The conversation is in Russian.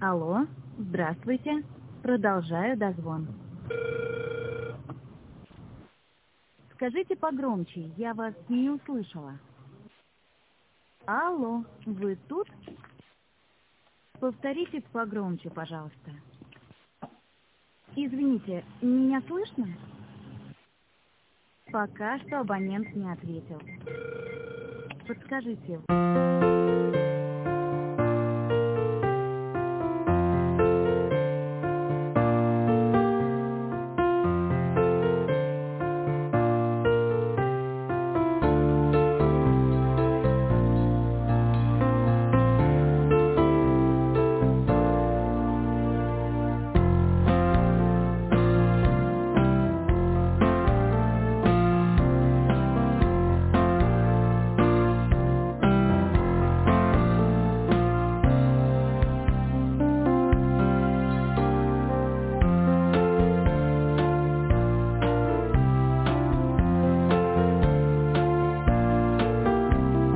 Алло, здравствуйте. Продолжаю дозвон. Скажите погромче, я вас не услышала. Алло, вы тут? Повторите погромче, пожалуйста. Извините, меня слышно? Пока что абонент не ответил. Подскажите.